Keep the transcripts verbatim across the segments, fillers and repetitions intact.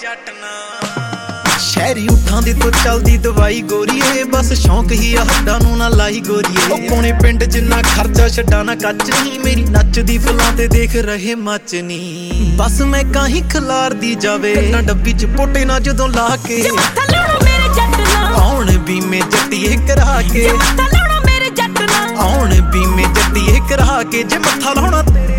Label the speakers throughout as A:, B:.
A: जट ना शहरी उठां दे तो चलदी दवाई गोरीए बस शौक ही आ हड्डां नूं ना लाई गोरीए पौने पिंड जिन्ना खर्चा छड्डा ना कच नहीं मेरी नचदी फुल्लां ते देख रहे मच नहीं बस मैं काहीं खलार दी जावे ना डब्बी च पोटे ना जदों ला के आउण बीमे जट्टीए करा के आउण बीमे जट्टीए करा के जे मत्था लाउणा तेरे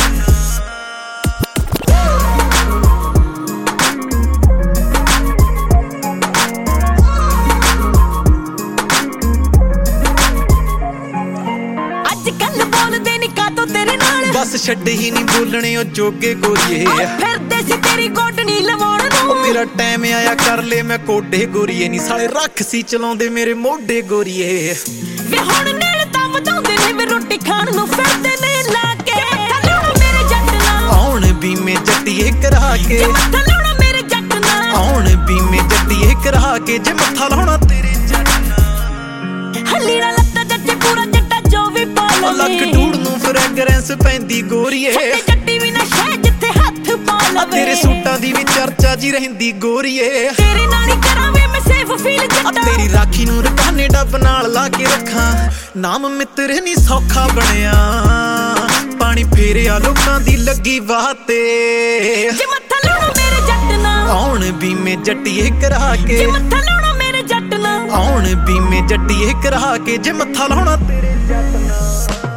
A: बस छड्डे ही नहीं बोलने ओ जोगे गोरीए
B: फिरदे सी तेरी गोडनी लवाउण नूं
A: मेरा टाइम आया कर ले मैं कोडे गोरीए नी साले रख सी चलाउंदे मेरे मोढे गोरीए
B: वे हुण नेल तां वधाउंदे ने वे रोटी खाण नूं फिरदे ने ला के लाउणा मेरे जट नाल
A: आउण बीमे जट्टीए करा के
B: लाउणा मेरे जट नाल
A: आउण बीमे जट्टीए करा के जे मत्था लाउणा तेरे जट नाल
B: हलीरा लत्ता जट्टे पूरा जट्टा जो भी पा लवे
A: लक डूड नूं फ्रैगरेंस पैंदी गोरीए
B: जट्टी भी ना शह जिथे हथ पा लवे
A: तेरे सूटां दी भी चर्चा जी रहिंदी गोरीए
B: तेरे नाल ही करावे मैं सेफ फील जट्टा
A: तेरी राखी नूं रकाने डब नाल ला के रखां नाम मित्र नहीं सौखा बनिया पानी फेरिया लोकां दी लगी वाह ते
B: जे मत्था लाउणा मेरे जट नाल
A: आउण बीमे जट्टीए करा के
B: जे मत्था लाउणा मेरे जट नाल
A: आउण बीमे जट्टीए करा के जे मत्था लाउणा तेरे जट नाल